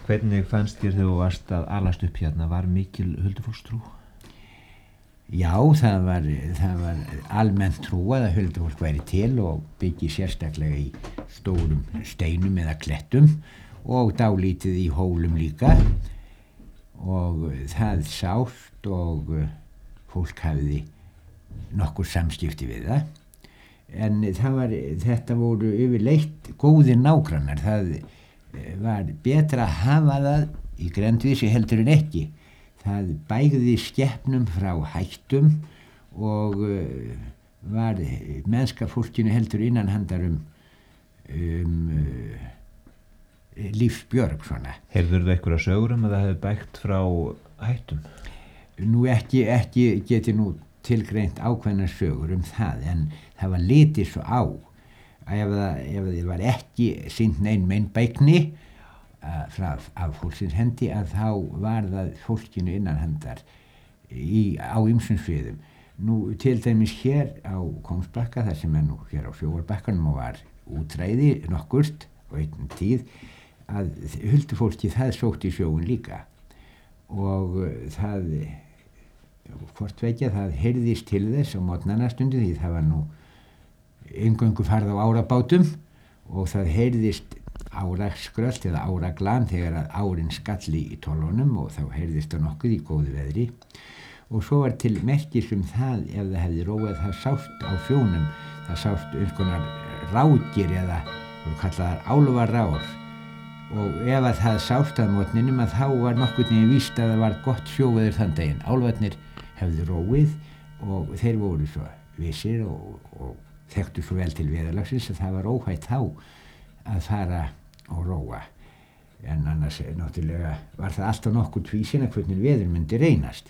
Hvernig fannst þér þegar þú varst að alast upp hérna? Var mikil huldufólkstrú? Já, það var almennt trúað að huldufólk væri til og byggi sérstaklega í stórum steinum eða klettum og dálítið í hólum líka, og það sást og fólk hafði nokkur samskipti við það. En þetta voru yfirleitt góðir nágrannar. Það var betra að hafa það í Grendvísi heldur en ekki. Það bægði skepnum frá hættum og var mennska fólkinu heldur innanhandar lífsbjörg svona. Heyrðirðu einhverja sögur að það hefði bægt frá hættum? Nú ekki geti nú tilgreint ákveðnar sögur það, en það var litið svo á að ef það var ekki sýnt nein meinbægni af fólksins hendi, að þá var það fólkinu innanhandar á ýmsum sviðum. Nú til dæmis hér á Kóngsbakka, þar sem nú hér á Sjóarbakkanum og var útræði nokkurt og einn tíð, að huldufólki það sótti í sjóinn líka, og það hvort vekja það heyrðist til þess á morgnana stundum, því það var nú eingöngu farð á árabátum, og það heyrðist áraskrölt eða áraglan þegar að árin skalli í tólunum, og þá heyrðist það nokkuð í góðu veðri. Og svo var til merkis það, ef það hefði róað, það sást á sjónum, það sást einskonar rákir eða voru kallaðar álfarár, og ef að það sást að morgninum, að þá var nokkurn veginn víst að það var gott sjóveður þann daginn. Álfarnir hefðu róið og þeir voru svo vissir og þekktu svo vel til veðurlagsins að það var óhætt þá að fara og róa. En annars náttúrulega var það alltaf nokkur tvísina hvernig veður myndi reynast.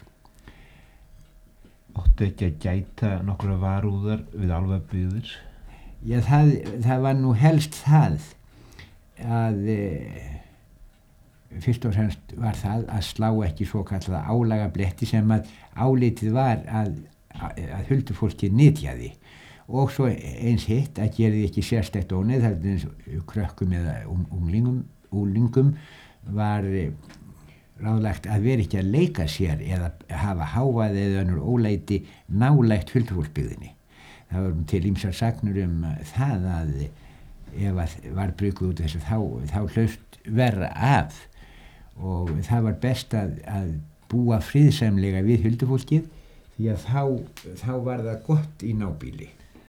Áttu ekki að gæta nokkra varúðar við álfabyggðir? Já, það var nú helst það að fyrst og fremst var það að slá ekki svo kallaða álagabletti sem að álitið var að huldufólki nytjaði. Og svo eins hitt að gera því ekki sérstætt óneið, þar eins krökkum eða unglingum var ráðlagt að vera ekki að leika sér eða hafa hávaði eða önnur ólæti nálægt huldufólksbyggðinni. Það var til ýmsar sagnir það að ef að var brukuð út þessu þá hlaust verra af, og það var best að búa friðsamlega við huldufólkið, því að þá var það gott í nábýli.